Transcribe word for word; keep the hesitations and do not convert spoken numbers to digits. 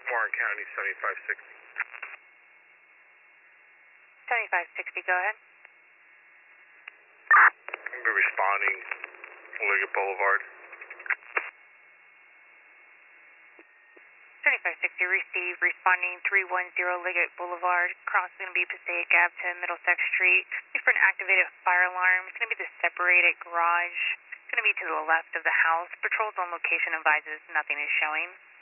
Warren County, seventy-five sixty. seventy-five sixty, go ahead. I'm be responding Liggett Boulevard. seventy-five sixty, receive, responding three one zero Liggett Boulevard. Cross is going to be Passaic Ave to Middlesex Street. Look for an activated fire alarm. It's going to be the separated garage. It's going to be to the left of the house. Patrols on location advises nothing is showing.